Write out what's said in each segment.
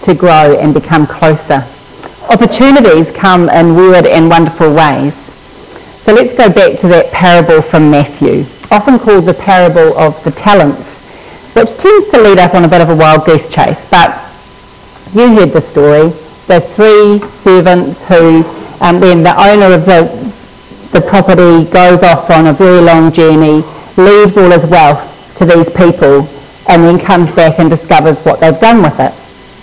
to grow and become closer. Opportunities come in weird and wonderful ways. So let's go back to that parable from Matthew, often called the parable of the talents, which tends to lead us on a bit of a wild goose chase. But you heard the story, the 3 servants who, when the owner of the property goes off on a very long journey, leaves all his wealth to these people, and then comes back and discovers what they've done with it.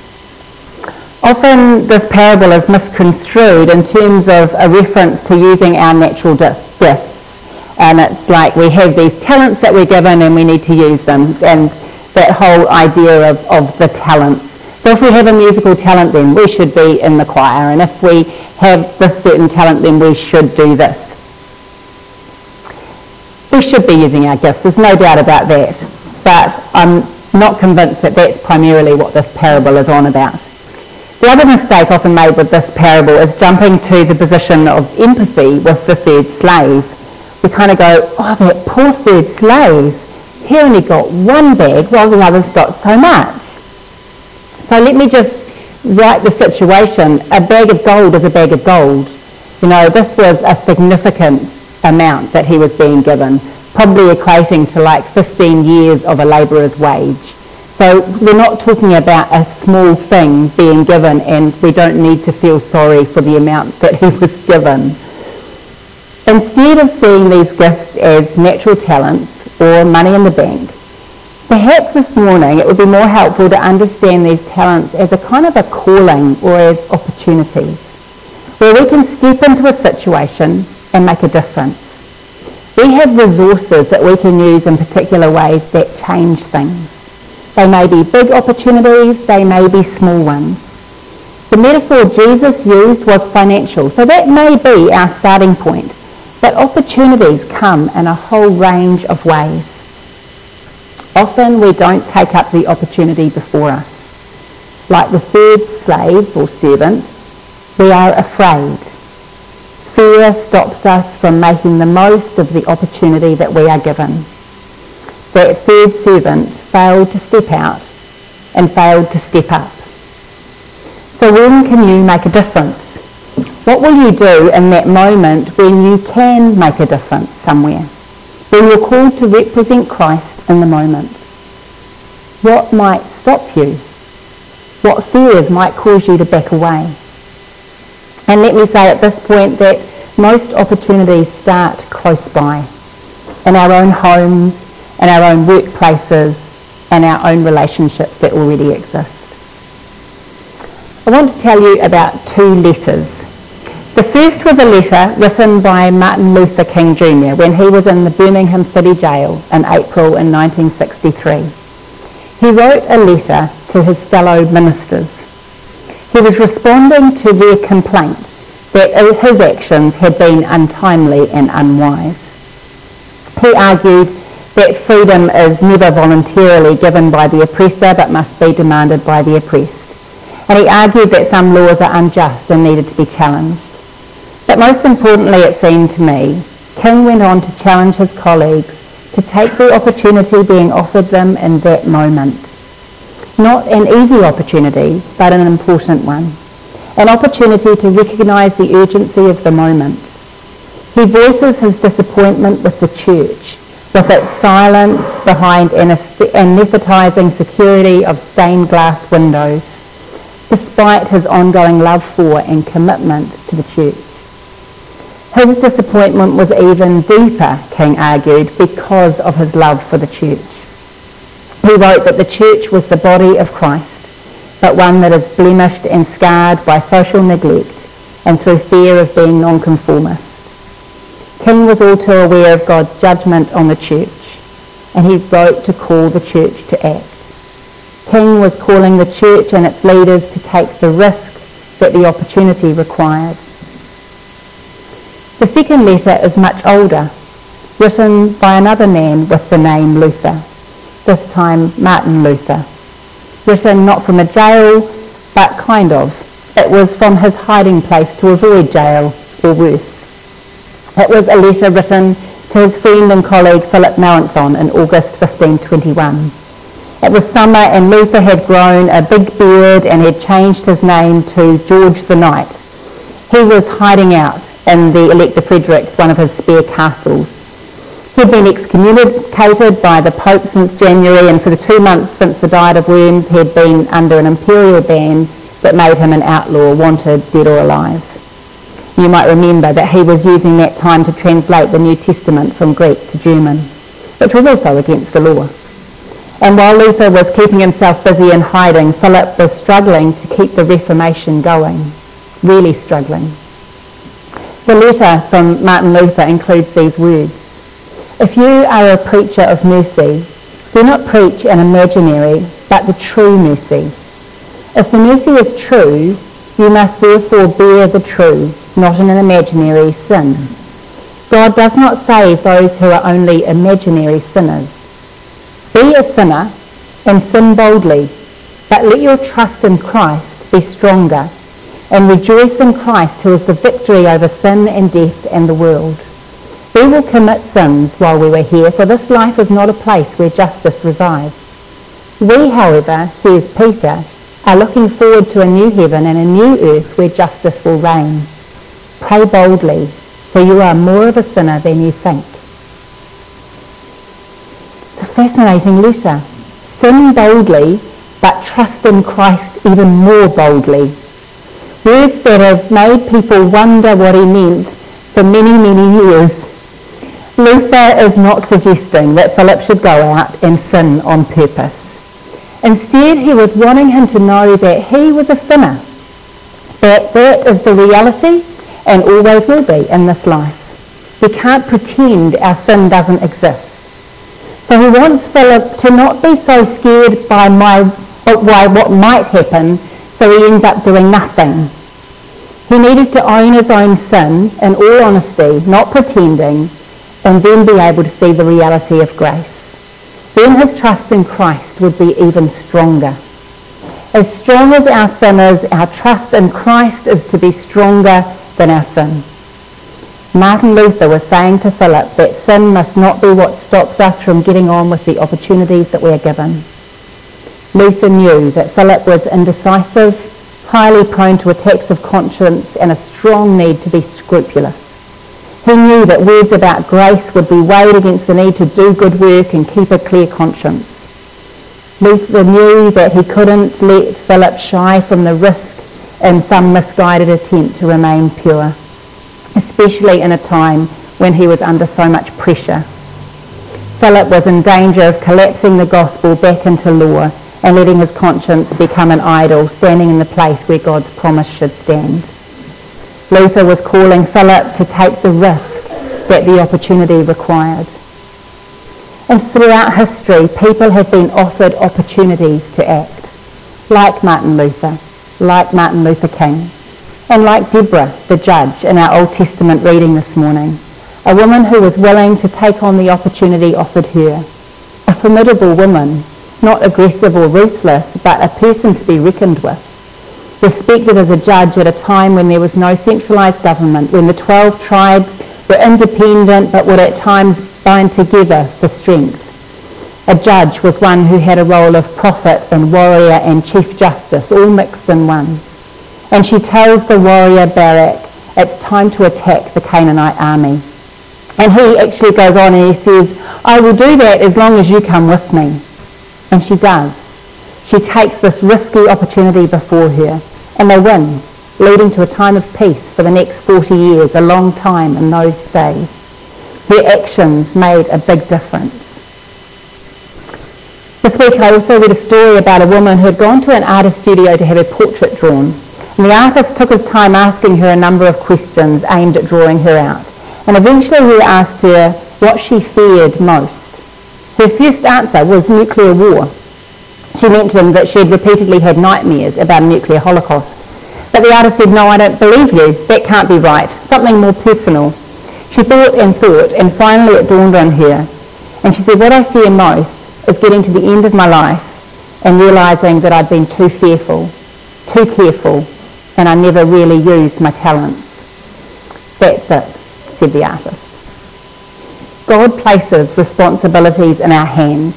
Often this parable is misconstrued in terms of a reference to using our natural gifts. And it's like we have these talents that we're given and we need to use them, and that whole idea of the talents. So if we have a musical talent, then we should be in the choir, and if we have this certain talent, then we should do this. We should be using our gifts, there's no doubt about that, but I'm not convinced that that's primarily what this parable is on about. The other mistake often made with this parable is jumping to the position of empathy with the third slave. We kind of go, oh, that poor third slave, he only got 1 bag while the others got so much. So let me just write the situation. A bag of gold is a bag of gold. You know, this was a significant amount that he was being given, probably equating to like 15 years of a labourer's wage. So we're not talking about a small thing being given, and we don't need to feel sorry for the amount that he was given. Instead of seeing these gifts as natural talents or money in the bank, perhaps this morning it would be more helpful to understand these talents as a kind of a calling or as opportunities, where we can step into a situation and make a difference. We have resources that we can use in particular ways that change things. They may be big opportunities, they may be small ones. The metaphor Jesus used was financial, so that may be our starting point. But opportunities come in a whole range of ways. Often we don't take up the opportunity before us. Like the third slave or servant, we are afraid. Fear stops us from making the most of the opportunity that we are given. That third servant failed to step out and failed to step up. So when can you make a difference? What will you do in that moment when you can make a difference somewhere? When you're called to represent Christ in the moment? What might stop you? What fears might cause you to back away? And let me say at this point that most opportunities start close by, in our own homes, in our own workplaces, and our own relationships that already exist. I want to tell you about 2 letters. The first was a letter written by Martin Luther King Jr. when he was in the Birmingham City Jail in April in 1963. He wrote a letter to his fellow ministers. He was responding to their complaint that his actions had been untimely and unwise. He argued that freedom is never voluntarily given by the oppressor but must be demanded by the oppressed. And he argued that some laws are unjust and needed to be challenged. But most importantly, it seemed to me, King went on to challenge his colleagues to take the opportunity being offered them in that moment. Not an easy opportunity, but an important one. An opportunity to recognise the urgency of the moment. He voices his disappointment with the church, with its silence behind anaesthetising security of stained glass windows, despite his ongoing love for and commitment to the church. His disappointment was even deeper, King argued, because of his love for the church. He wrote that the church was the body of Christ, but one that is blemished and scarred by social neglect and through fear of being nonconformist. King was all too aware of God's judgment on the church, and he wrote to call the church to act. King was calling the church and its leaders to take the risk that the opportunity required. The second letter is much older, written by another man with the name Luther, this time Martin Luther. Written not from a jail, but kind of. It was from his hiding place to avoid jail, or worse. It was a letter written to his friend and colleague Philip Melanchthon in August 1521. It was summer and Luther had grown a big beard and had changed his name to George the Knight. He was hiding out in the Elector Frederick's, one of his spare castles. He'd been excommunicated by the Pope since January, and for the 2 months since the Diet of Worms he had been under an imperial ban that made him an outlaw, wanted dead or alive. You might remember that he was using that time to translate the New Testament from Greek to German, which was also against the law. And while Luther was keeping himself busy in hiding, Philip was struggling to keep the Reformation going, really struggling. The letter from Martin Luther includes these words: "If you are a preacher of mercy, do not preach an imaginary, but the true mercy. If the mercy is true, you must therefore bear the true, not an imaginary sin. God does not save those who are only imaginary sinners. Be a sinner and sin boldly, but let your trust in Christ be stronger, and rejoice in Christ, who is the victory over sin and death and the world. We will commit sins while we were here, for this life is not a place where justice resides. We, however, says Peter, are looking forward to a new heaven and a new earth where justice will reign. Pray boldly, for you are more of a sinner than you think." It's a fascinating letter. Sin boldly, but trust in Christ even more boldly. Words that have made people wonder what he meant for many, many years. Luther is not suggesting that Philip should go out and sin on purpose. Instead, he was wanting him to know that he was a sinner, that is the reality and always will be in this life. We can't pretend our sin doesn't exist. So he wants Philip to not be so scared by what might happen, so he ends up doing nothing. He needed to own his own sin in all honesty, not pretending, and then be able to see the reality of grace. Then his trust in Christ would be even stronger. As strong as our sin is, our trust in Christ is to be stronger than our sin. Martin Luther was saying to Philip that sin must not be what stops us from getting on with the opportunities that we are given. Luther knew that Philip was indecisive, highly prone to attacks of conscience, and a strong need to be scrupulous. He knew that words about grace would be weighed against the need to do good work and keep a clear conscience. Luther knew that he couldn't let Philip shy from the risk in some misguided attempt to remain pure, especially in a time when he was under so much pressure. Philip was in danger of collapsing the gospel back into law and letting his conscience become an idol, standing in the place where God's promise should stand. Luther was calling Philip to take the risk that the opportunity required. And throughout history, people have been offered opportunities to act, like Martin Luther King, and like Deborah, the judge, in our Old Testament reading this morning, a woman who was willing to take on the opportunity offered her, a formidable woman, not aggressive or ruthless, but a person to be reckoned with, respected as a judge at a time when there was no centralised government, when the 12 tribes were independent but would at times bind together for strength. A judge was one who had a role of prophet and warrior and chief justice, all mixed in one. And she tells the warrior Barak, it's time to attack the Canaanite army. And he actually goes on and he says, I will do that as long as you come with me. And she does. She takes this risky opportunity before her, and they win, leading to a time of peace for the next 40 years, a long time in those days. Their actions made a big difference. This week I also read a story about a woman who had gone to an artist studio to have her portrait drawn. And the artist took his time asking her a number of questions aimed at drawing her out. And eventually he asked her what she feared most. Her first answer was nuclear war. She mentioned that she had repeatedly had nightmares about a nuclear holocaust. But the artist said, no, I don't believe you. That can't be right. Something more personal. She thought, and finally it dawned on her. And she said, what I fear most is getting to the end of my life and realising that I'd been too fearful, too careful, and I never really used my talents. That's it, said the artist. God places responsibilities in our hands,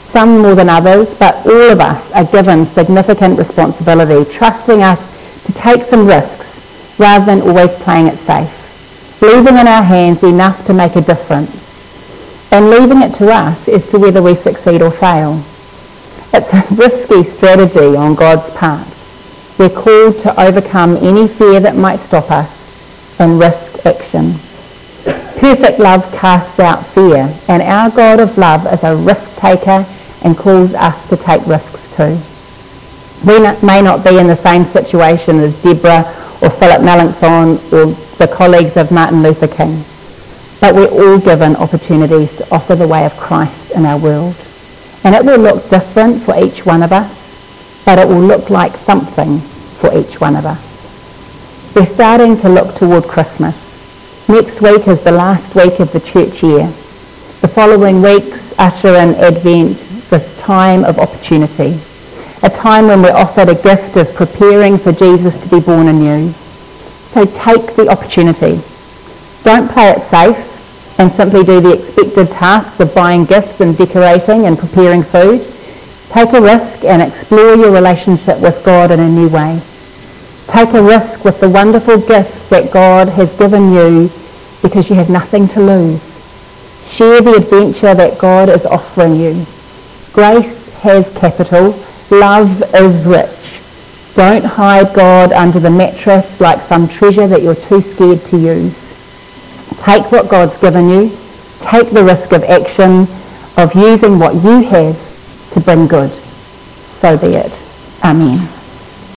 Some more than others, but all of us are given significant responsibility, trusting us to take some risks rather than always playing it safe, leaving in our hands enough to make a difference, and leaving it to us as to whether we succeed or fail. It's a risky strategy on God's part. We're called to overcome any fear that might stop us and risk action. Perfect love casts out fear, and our God of love is a risk taker and calls us to take risks too. We may not be in the same situation as Deborah or Philip Melanchthon or the colleagues of Martin Luther King, but we're all given opportunities to offer the way of Christ in our world. And it will look different for each one of us, but it will look like something for each one of us. We're starting to look toward Christmas. Next week is the last week of the church year. The following weeks usher in Advent, this time of opportunity, a time when we're offered a gift of preparing for Jesus to be born anew. So take the opportunity. Don't play it safe and simply do the expected tasks of buying gifts and decorating and preparing food. Take a risk and explore your relationship with God in a new way. Take a risk with the wonderful gifts that God has given you because you have nothing to lose. Share the adventure that God is offering you. Grace has capital. Love is rich. Don't hide God under the mattress like some treasure that you're too scared to use. Take what God's given you. Take the risk of action, of using what you have to bring good. So be it. Amen.